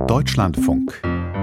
Deutschlandfunk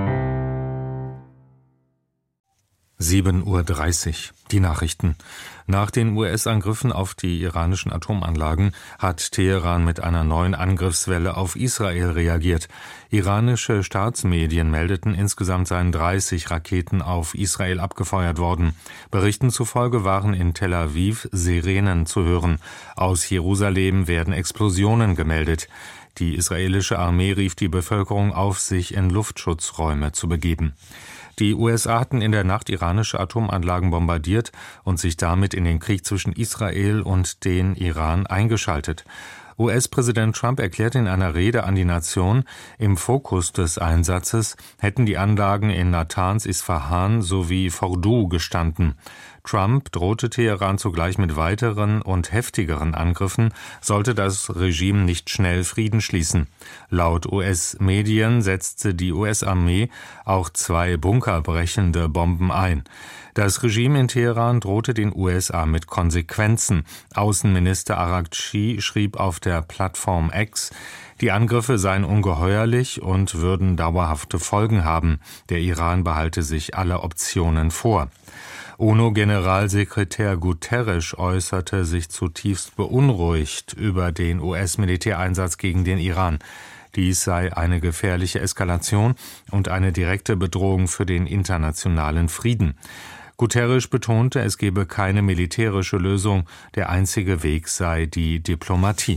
7:30 Uhr. Die Nachrichten. Nach den US-Angriffen auf die iranischen Atomanlagen hat Teheran mit einer neuen Angriffswelle auf Israel reagiert. Iranische Staatsmedien meldeten, insgesamt seien 30 Raketen auf Israel abgefeuert worden. Berichten zufolge waren in Tel Aviv Sirenen zu hören. Aus Jerusalem werden Explosionen gemeldet. Die israelische Armee rief die Bevölkerung auf, sich in Luftschutzräume zu begeben. Die USA hatten in der Nacht iranische Atomanlagen bombardiert und sich damit in den Krieg zwischen Israel und den Iran eingeschaltet. US-Präsident Trump erklärte in einer Rede an die Nation, im Fokus des Einsatzes hätten die Anlagen in Natanz, Isfahan sowie Fordow gestanden. Trump drohte Teheran zugleich mit weiteren und heftigeren Angriffen, sollte das Regime nicht schnell Frieden schließen. Laut US-Medien setzte die US-Armee auch 2 bunkerbrechende Bomben ein. Das Regime in Teheran drohte den USA mit Konsequenzen. Außenminister Araghchi schrieb auf der Plattform X, die Angriffe seien ungeheuerlich und würden dauerhafte Folgen haben. Der Iran behalte sich alle Optionen vor. UNO-Generalsekretär Guterres äußerte sich zutiefst beunruhigt über den US-Militäreinsatz gegen den Iran. Dies sei eine gefährliche Eskalation und eine direkte Bedrohung für den internationalen Frieden. Guterres betonte, es gebe keine militärische Lösung, der einzige Weg sei die Diplomatie.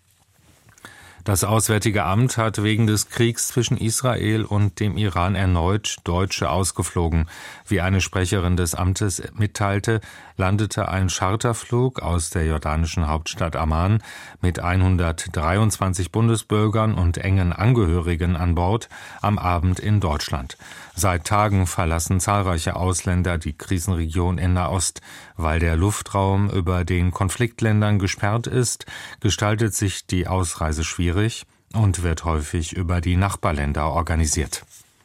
Das Auswärtige Amt hat wegen des Kriegs zwischen Israel und dem Iran erneut Deutsche ausgeflogen. Wie eine Sprecherin des Amtes mitteilte, landete ein Charterflug aus der jordanischen Hauptstadt Amman mit 123 Bundesbürgern und engen Angehörigen an Bord am Abend in Deutschland. Seit Tagen verlassen zahlreiche Ausländer die Krisenregion in Nahost. Weil der Luftraum über den Konfliktländern gesperrt ist, gestaltet sich die Ausreise schwierig und wird häufig über die Nachbarländer organisiert.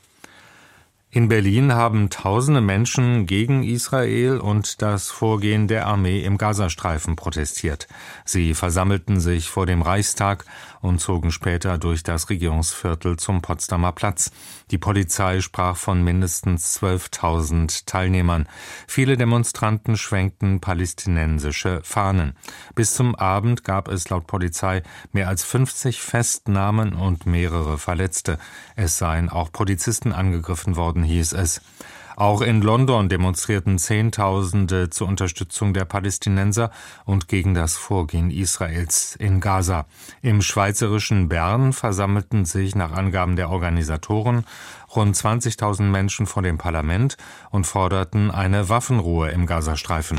In Berlin haben tausende Menschen gegen Israel und das Vorgehen der Armee im Gazastreifen protestiert. Sie versammelten sich vor dem Reichstag und zogen später durch das Regierungsviertel zum Potsdamer Platz. Die Polizei sprach von mindestens 12.000 Teilnehmern. Viele Demonstranten schwenkten palästinensische Fahnen. Bis zum Abend gab es laut Polizei mehr als 50 Festnahmen und mehrere Verletzte. Es seien auch Polizisten angegriffen worden, hieß es. Auch in London demonstrierten Zehntausende zur Unterstützung der Palästinenser und gegen das Vorgehen Israels in Gaza. Im schweizerischen Bern versammelten sich nach Angaben der Organisatoren rund 20.000 Menschen vor dem Parlament und forderten eine Waffenruhe im Gazastreifen.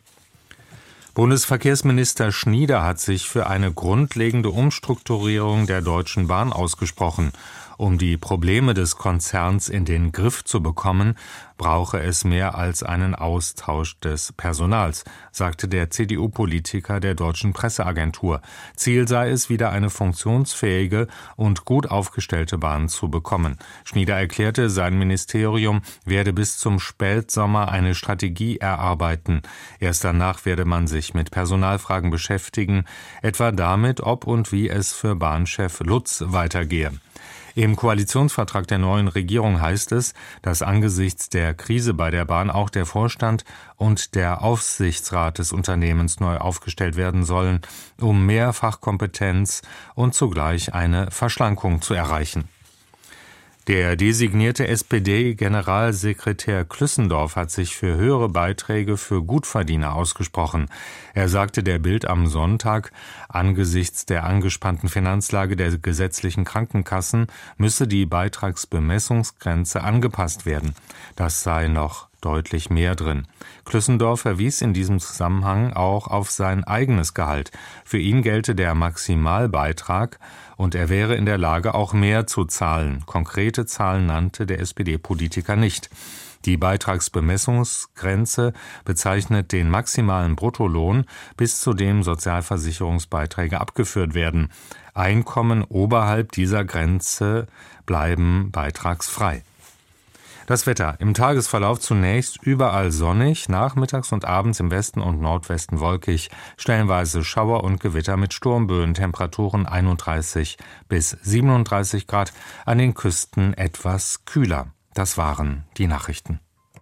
Bundesverkehrsminister Schnieder hat sich für eine grundlegende Umstrukturierung der Deutschen Bahn ausgesprochen. Um die Probleme des Konzerns in den Griff zu bekommen, brauche es mehr als einen Austausch des Personals, sagte der CDU-Politiker der Deutschen Presseagentur. Ziel sei es, wieder eine funktionsfähige und gut aufgestellte Bahn zu bekommen. Schnieder erklärte, sein Ministerium werde bis zum Spätsommer eine Strategie erarbeiten. Erst danach werde man sich mit Personalfragen beschäftigen, etwa damit, ob und wie es für Bahnchef Lutz weitergehe. Im Koalitionsvertrag der neuen Regierung heißt es, dass angesichts der Krise bei der Bahn auch der Vorstand und der Aufsichtsrat des Unternehmens neu aufgestellt werden sollen, um mehr Fachkompetenz und zugleich eine Verschlankung zu erreichen. Der designierte SPD-Generalsekretär Klüssendorf hat sich für höhere Beiträge für Gutverdiener ausgesprochen. Er sagte der Bild am Sonntag, angesichts der angespannten Finanzlage der gesetzlichen Krankenkassen müsse die Beitragsbemessungsgrenze angepasst werden. Das sei noch deutlich mehr drin. Klüssendorf verwies in diesem Zusammenhang auch auf sein eigenes Gehalt. Für ihn gelte der Maximalbeitrag und er wäre in der Lage, auch mehr zu zahlen. Konkrete Zahlen nannte der SPD-Politiker nicht. Die Beitragsbemessungsgrenze bezeichnet den maximalen Bruttolohn, bis zu dem Sozialversicherungsbeiträge abgeführt werden. Einkommen oberhalb dieser Grenze bleiben beitragsfrei. Das Wetter im Tagesverlauf zunächst überall sonnig, nachmittags und abends im Westen und Nordwesten wolkig, stellenweise Schauer und Gewitter mit Sturmböen, Temperaturen 31 bis 37 Grad, an den Küsten etwas kühler. Das waren die Nachrichten.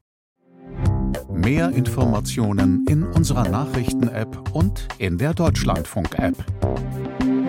Mehr Informationen in unserer Nachrichten-App und in der Deutschlandfunk-App.